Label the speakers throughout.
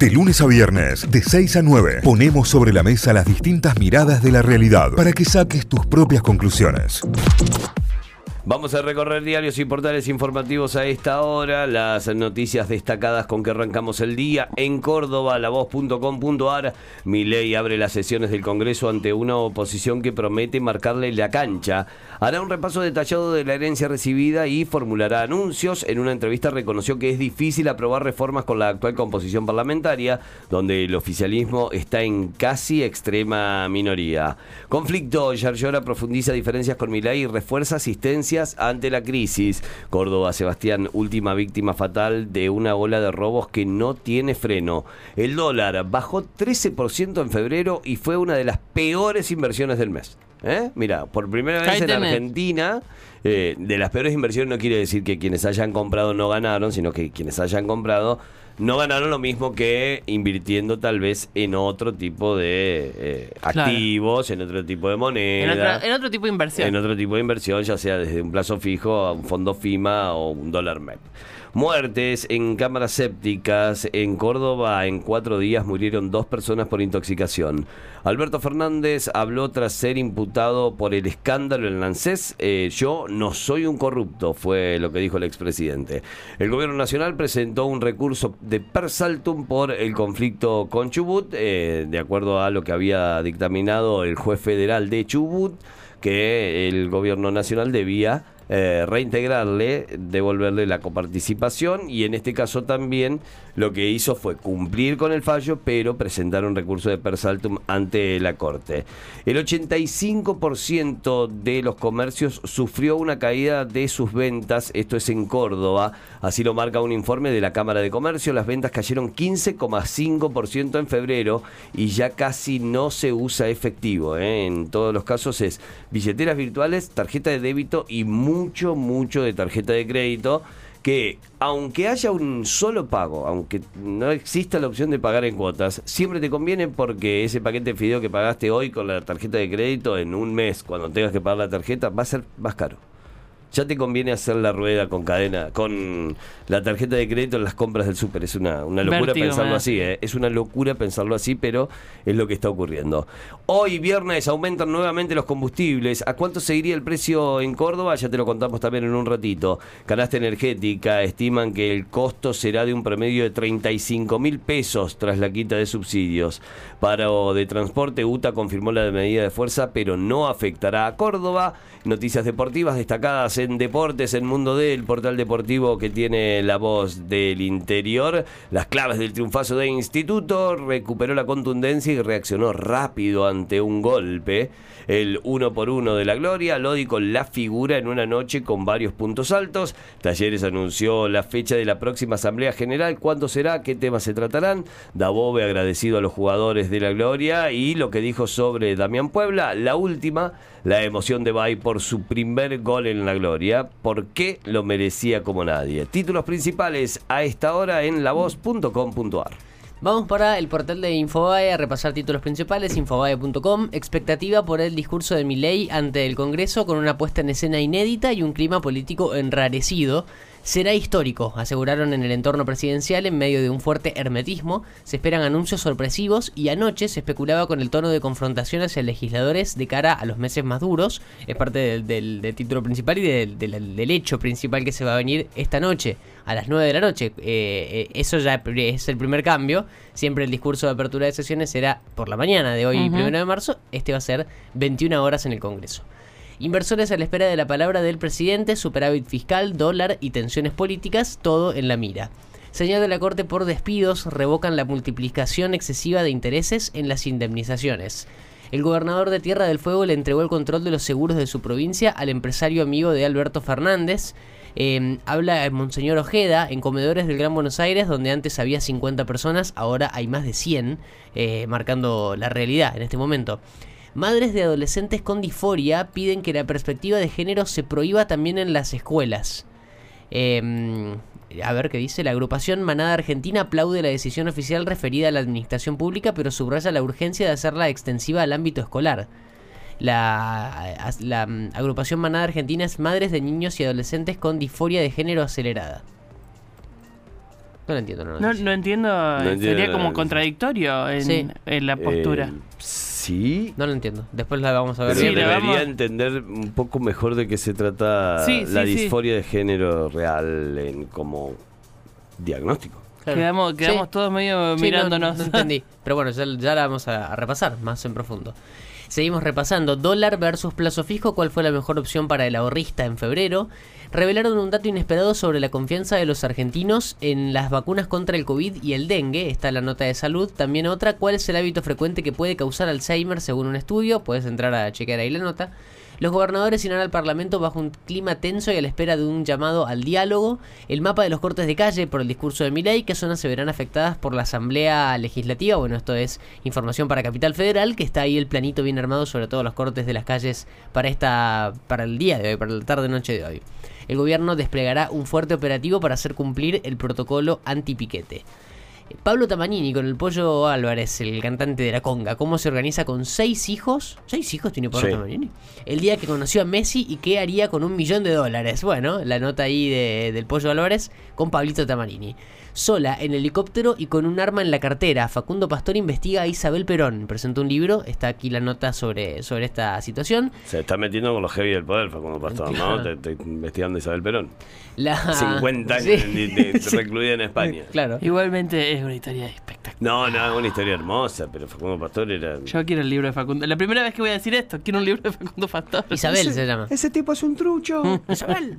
Speaker 1: De lunes a viernes, de 6 a 9, ponemos sobre la mesa las distintas miradas de la realidad para que saques tus propias conclusiones.
Speaker 2: Vamos a recorrer diarios y portales informativos a esta hora, las noticias destacadas con que arrancamos el día. En Córdoba, lavoz.com.ar, Milei abre las sesiones del Congreso ante una oposición que promete marcarle la cancha. Hará un repaso detallado de la herencia recibida y formulará anuncios. En una entrevista reconoció que es difícil aprobar reformas con la actual composición parlamentaria, donde el oficialismo está en casi extrema minoría. Conflicto, Yarlora profundiza diferencias con Milei y refuerza asistencia ante la crisis. Córdoba, Sebastián, última víctima fatal de una ola de robos que no tiene freno. El dólar bajó 13% en febrero y fue una de las peores inversiones del mes. Mira, por primera vez en Argentina, de las peores inversiones no quiere decir que quienes hayan comprado no ganaron, sino que quienes hayan comprado no ganaron lo mismo que invirtiendo tal vez en otro tipo de activos, en otro tipo de moneda.
Speaker 3: En otro tipo de inversión.
Speaker 2: En otro tipo de inversión, ya sea desde un plazo fijo a un fondo FIMA o un dólar MEP. Muertes en cámaras sépticas. En Córdoba, en 4 días murieron 2 personas por intoxicación. Alberto Fernández habló tras ser imputado por el escándalo en ANSES. Yo no soy un corrupto, fue lo que dijo el expresidente. El gobierno nacional presentó un recurso de per saltum por el conflicto con Chubut, de acuerdo a lo que había dictaminado el juez federal de Chubut, que el gobierno nacional debía reintegrarle, devolverle la coparticipación, y en este caso también lo que hizo fue cumplir con el fallo, pero presentar un recurso de per saltum ante la Corte. El 85% de los comercios sufrió una caída de sus ventas, esto es en Córdoba, así lo marca un informe de la Cámara de Comercio. Las ventas cayeron 15,5% en febrero y ya casi no se usa efectivo, en todos los casos es billeteras virtuales, tarjeta de débito y mucho de tarjeta de crédito, que aunque haya un solo pago, aunque no exista la opción de pagar en cuotas, siempre te conviene, porque ese paquete de fideo que pagaste hoy con la tarjeta de crédito, en un mes, cuando tengas que pagar la tarjeta, va a ser más caro. Ya te conviene hacer la rueda con cadena, con la tarjeta de crédito en las compras del súper. Es una locura pensarlo así, Es una locura pensarlo así, pero es lo que está ocurriendo. Hoy, viernes, aumentan nuevamente los combustibles. ¿A cuánto seguiría el precio en Córdoba? Ya te lo contamos también en un ratito. Canasta Energética estiman que el costo será de un promedio de 35.000 pesos tras la quita de subsidios. Paro de transporte, UTA confirmó la medida de fuerza, pero no afectará a Córdoba. Noticias deportivas destacadas en Deportes, en Mundo D, el portal deportivo que tiene La Voz del Interior. Las claves del triunfazo de Instituto. Recuperó la contundencia y reaccionó rápido ante un golpe. El 1-por-1 de la Gloria. Lodi con la figura en una noche con varios puntos altos. Talleres anunció la fecha de la próxima Asamblea General. ¿Cuándo será? ¿Qué temas se tratarán? Dabove agradecido a los jugadores de la Gloria, y lo que dijo sobre Damián Puebla. La última, la emoción de Bay por su primer gol en la Gloria. ¿Por qué lo merecía como nadie? Títulos principales a esta hora en lavoz.com.ar.
Speaker 3: Vamos para el portal de Infobae a repasar títulos principales. Infobae.com. Expectativa por el discurso de Milei ante el Congreso, con una puesta en escena inédita y un clima político enrarecido. Será histórico, aseguraron en el entorno presidencial, en medio de un fuerte hermetismo. Se esperan anuncios sorpresivos, y anoche se especulaba con el tono de confrontación hacia legisladores de cara a los meses más duros. Es parte del título principal y del hecho principal que se va a venir esta noche, a las 9 de la noche. Eso ya es el primer cambio. Siempre el discurso de apertura de sesiones será por la mañana de hoy, 1 de marzo. Este va a ser 21 horas en el Congreso. Inversores a la espera de la palabra del presidente, superávit fiscal, dólar y tensiones políticas, todo en la mira. Señal de la Corte por despidos, revocan la multiplicación excesiva de intereses en las indemnizaciones. El gobernador de Tierra del Fuego le entregó el control de los seguros de su provincia al empresario amigo de Alberto Fernández. Habla Monseñor Ojeda en comedores del Gran Buenos Aires, donde antes había 50 personas, ahora hay más de 100, marcando la realidad en este momento. Madres de adolescentes con disforia piden que la perspectiva de género se prohíba también en las escuelas. A ver qué dice. La agrupación Manada Argentina aplaude la decisión oficial referida a la administración pública, pero subraya la urgencia de hacerla extensiva al ámbito escolar. La agrupación Manada Argentina es Madres de Niños y Adolescentes con Disforia de Género Acelerada. No lo entiendo.
Speaker 4: No entiendo, sería como contradictorio en la postura.
Speaker 2: Sí.
Speaker 3: No lo entiendo. Después la vamos a ver.
Speaker 2: Pero
Speaker 3: bien.
Speaker 2: debería entender un poco mejor de qué se trata la disforia de género real como diagnóstico.
Speaker 4: Claro. Quedamos todos medio mirándonos.
Speaker 3: No entendí. Pero bueno, ya la vamos a repasar más en profundo. Seguimos repasando. Dólar versus plazo fijo. ¿Cuál fue la mejor opción para el ahorrista en febrero? Revelaron un dato inesperado sobre la confianza de los argentinos en las vacunas contra el COVID y el dengue. Está en la nota de salud. También otra, ¿cuál es el hábito frecuente que puede causar Alzheimer según un estudio? Puedes entrar a chequear ahí la nota. Los gobernadores irán al Parlamento bajo un clima tenso y a la espera de un llamado al diálogo. El mapa de los cortes de calle por el discurso de Milei, qué zonas se verán afectadas por la Asamblea Legislativa. Bueno, esto es información para Capital Federal, que está ahí el planito bien armado sobre todos los cortes de las calles para el día de hoy, para la tarde-noche de hoy. El gobierno desplegará un fuerte operativo para hacer cumplir el protocolo antipiquete. Pablo Tamanini con el Pollo Álvarez, el cantante de La Conga, cómo se organiza con 6 hijos. ¿6 hijos tiene Pablo Tamanini? El día que conoció a Messi y qué haría con $1.000.000. Bueno, la nota ahí del Pollo Álvarez con Pablito Tamanini. Sola, en helicóptero y con un arma en la cartera, Facundo Pastor investiga a Isabel Perón. Presentó un libro, está aquí la nota sobre esta situación.
Speaker 2: Se está metiendo con los heavy del poder, Facundo Pastor, ¿no? Te investigando a Isabel Perón. 50 años recluida en España.
Speaker 3: Claro.
Speaker 4: Igualmente es una historia espectacular.
Speaker 2: No, es una historia hermosa, pero Facundo Pastor era...
Speaker 4: Yo quiero el libro de Facundo. La primera vez que voy a decir esto, quiero un libro de Facundo Pastor.
Speaker 3: Isabel se llama.
Speaker 2: Ese tipo es un trucho.
Speaker 3: Isabel.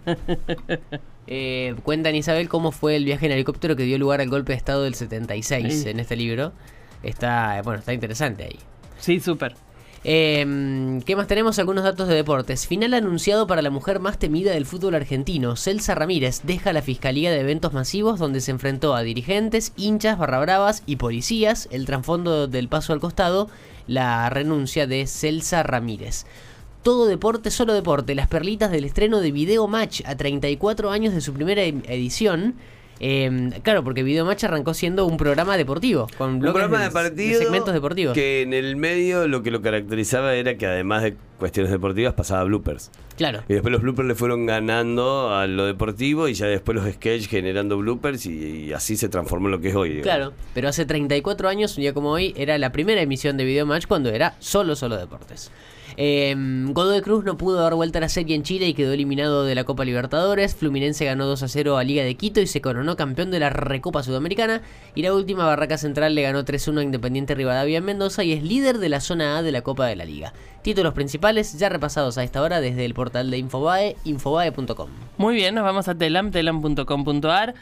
Speaker 3: Cuentan, Isabel, cómo fue el viaje en helicóptero que dio lugar al golpe de estado del 76 en este libro. Está interesante ahí.
Speaker 4: Sí, súper.
Speaker 3: ¿Qué más tenemos? Algunos datos de deportes. Final anunciado para la mujer más temida del fútbol argentino. Celsa Ramírez deja la Fiscalía de Eventos Masivos, donde se enfrentó a dirigentes, hinchas, barrabravas y policías. El trasfondo del paso al costado, la renuncia de Celsa Ramírez. Todo deporte, solo deporte. Las perlitas del estreno de Video Match a 34 años de su primera edición. Claro, porque Video Match arrancó siendo un programa deportivo, con bloques de segmentos deportivos.
Speaker 2: Que en el medio lo que lo caracterizaba era que además de cuestiones deportivas pasaba bloopers.
Speaker 3: Claro.
Speaker 2: Y después los bloopers le fueron ganando a lo deportivo y ya después los sketches generando bloopers y así se transformó en lo que es hoy. Digamos.
Speaker 3: Claro, pero hace 34 años, un día como hoy, era la primera emisión de Video Match cuando era solo deportes. Godoy Cruz no pudo dar vuelta a la serie en Chile y quedó eliminado de la Copa Libertadores. Fluminense ganó 2-0 a Liga de Quito y se coronó campeón de la Recopa Sudamericana. Y la última, Barraca Central le ganó 3-1 a Independiente Rivadavia en Mendoza y es líder de la zona A de la Copa de la Liga. Títulos principales ya repasados a esta hora desde el portal de Infobae, infobae.com.
Speaker 4: Muy bien, nos vamos a telam.com.ar.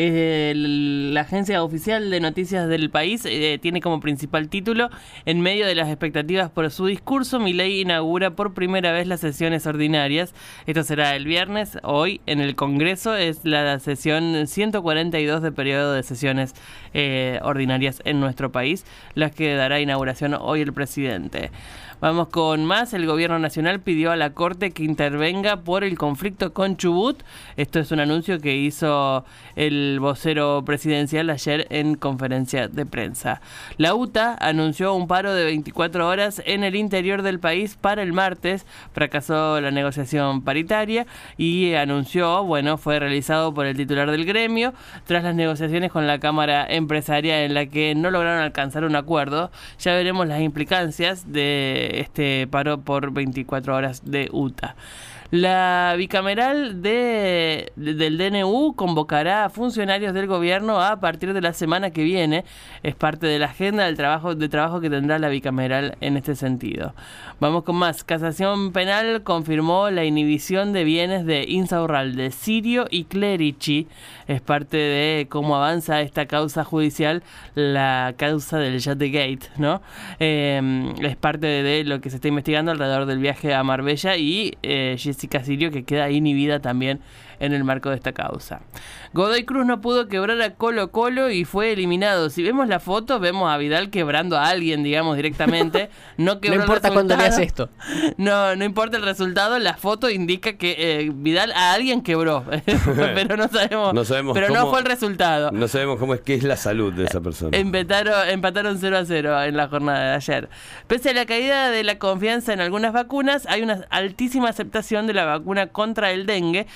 Speaker 4: La agencia oficial de noticias del país tiene como principal título: en medio de las expectativas por su discurso, Milei inaugura por primera vez las sesiones ordinarias. Esto será el viernes. Hoy en el Congreso es la sesión 142 de periodo de sesiones ordinarias en nuestro país, las que dará inauguración hoy el presidente. Vamos con más. El gobierno nacional pidió a la Corte que intervenga por el conflicto con Chubut. Esto es un anuncio que hizo el vocero presidencial ayer en conferencia de prensa. La UTA anunció un paro de 24 horas en el interior del país para el martes. Fracasó la negociación paritaria y anunció, fue realizado por el titular del gremio tras las negociaciones con la Cámara Empresaria en la que no lograron alcanzar un acuerdo. Ya veremos las implicancias de este paro por 24 horas de UTA. La bicameral del DNU convocará a funcionarios del gobierno a partir de la semana que viene. Es parte de la agenda de trabajo que tendrá la bicameral en este sentido. Vamos con más. Casación Penal confirmó la inhibición de bienes de Insaurralde, Sirio y Clerici. Es parte de cómo avanza esta causa judicial, la causa del Yategate, ¿no? Es parte de lo que se está investigando alrededor del viaje a Marbella y Jessica Sirio, que queda inhibida también en el marco de esta causa. Godoy Cruz no pudo quebrar a Colo Colo y fue eliminado. Si vemos la foto, vemos a Vidal quebrando a alguien, digamos, directamente. No
Speaker 3: importa cuando leas esto.
Speaker 4: No importa el resultado, la foto indica que Vidal a alguien quebró. Pero no sabemos pero no fue el resultado.
Speaker 2: No sabemos qué es la salud de esa persona.
Speaker 4: Empataron 0-0 en la jornada de ayer. Pese a la caída de la confianza en algunas vacunas, hay una altísima aceptación de la vacuna contra el dengue.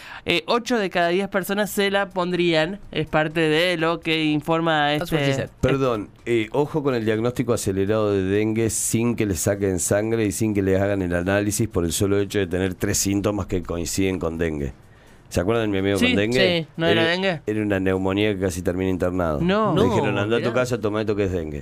Speaker 4: 8 de cada 10 personas se la pondrían. Es parte de lo que informa
Speaker 2: Perdón, ojo con el diagnóstico acelerado de dengue sin que le saquen sangre y sin que le hagan el análisis por el solo hecho de tener 3 síntomas que coinciden con dengue. ¿Se acuerdan de mi amigo con dengue?
Speaker 4: Sí, ¿no era dengue?
Speaker 2: Era una neumonía que casi termina internado.
Speaker 4: No.
Speaker 2: Me dijeron, anda a tu casa, toma esto que es dengue.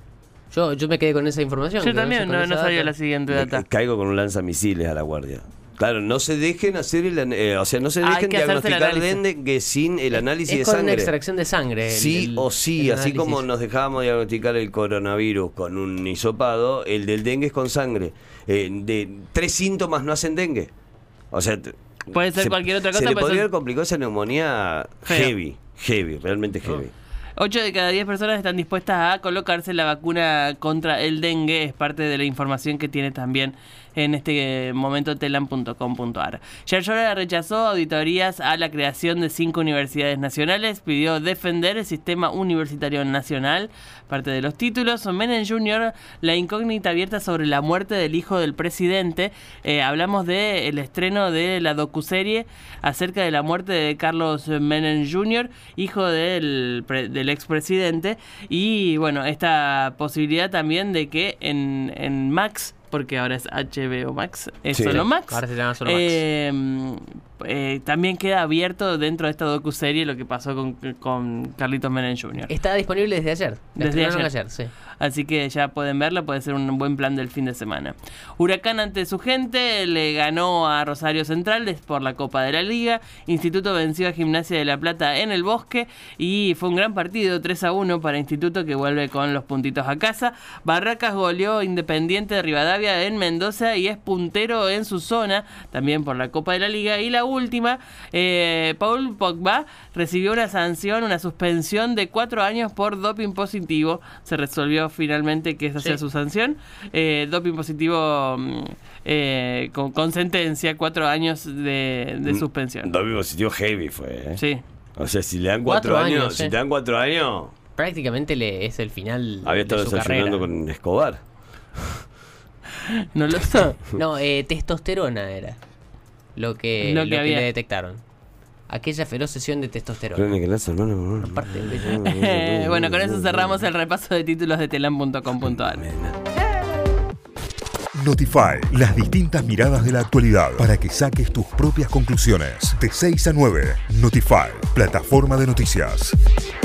Speaker 3: Yo me quedé con esa información.
Speaker 4: Yo también, no sabía la siguiente data.
Speaker 2: Caigo con un lanzamisiles a la guardia. Claro, no se dejen hacer no se dejen diagnosticar dengue sin el análisis de
Speaker 3: con
Speaker 2: sangre.
Speaker 3: una extracción de sangre.
Speaker 2: Así como nos dejábamos diagnosticar el coronavirus con un hisopado, el del dengue es con sangre. De 3 síntomas no hacen dengue. O sea,
Speaker 4: puede ser cualquier otra cosa.
Speaker 2: Se le podría haber complicado esa neumonía heavy, realmente heavy.
Speaker 4: 8 de cada 10 personas están dispuestas a colocarse la vacuna contra el dengue. Es parte de la información que tiene también en este momento telam.com.ar. Yarlora rechazó auditorías a la creación de 5 universidades nacionales. Pidió defender el sistema universitario nacional. Parte de los títulos. Menem Jr., la incógnita abierta sobre la muerte del hijo del presidente. Hablamos del estreno de la docuserie acerca de la muerte de Carlos Menem Jr., hijo del expresidente. Y bueno, esta posibilidad también de que en Max, porque ahora es HBO Max, es solo Max.
Speaker 3: Ahora se llama solo Max.
Speaker 4: También queda abierto dentro de esta docuserie lo que pasó con Carlitos Menem Jr.
Speaker 3: Está disponible desde ayer.
Speaker 4: Desde ayer,
Speaker 3: sí.
Speaker 4: Así que ya pueden verla, puede ser un buen plan del fin de semana. Huracán ante su gente le ganó a Rosario Central por la Copa de la Liga. Instituto venció a Gimnasia de La Plata en el Bosque y fue un gran partido, 3-1 para Instituto, que vuelve con los puntitos a casa. Barracas goleó Independiente de Rivadavia en Mendoza y es puntero en su zona, también por la Copa de la Liga. Y la última, Paul Pogba recibió una sanción, una suspensión de 4 años por doping positivo. Se resolvió finalmente que esa sea su sanción. Doping positivo con sentencia, 4 años de suspensión.
Speaker 2: Doping positivo heavy fue,
Speaker 4: Sí.
Speaker 2: O sea, si le dan 4 años, si te dan 4 años,
Speaker 3: prácticamente es el final.
Speaker 2: Había estado
Speaker 3: de su carrera.
Speaker 2: con Escobar.
Speaker 4: No lo sé.
Speaker 3: No, testosterona era lo que le detectaron. Aquella feroz sesión de testosterona.
Speaker 4: Bueno, con eso cerramos el repaso de títulos de telam.com.ar.
Speaker 1: Notify, las distintas miradas de la actualidad para que saques tus propias conclusiones. De 6 a 9, Notify, plataforma de noticias.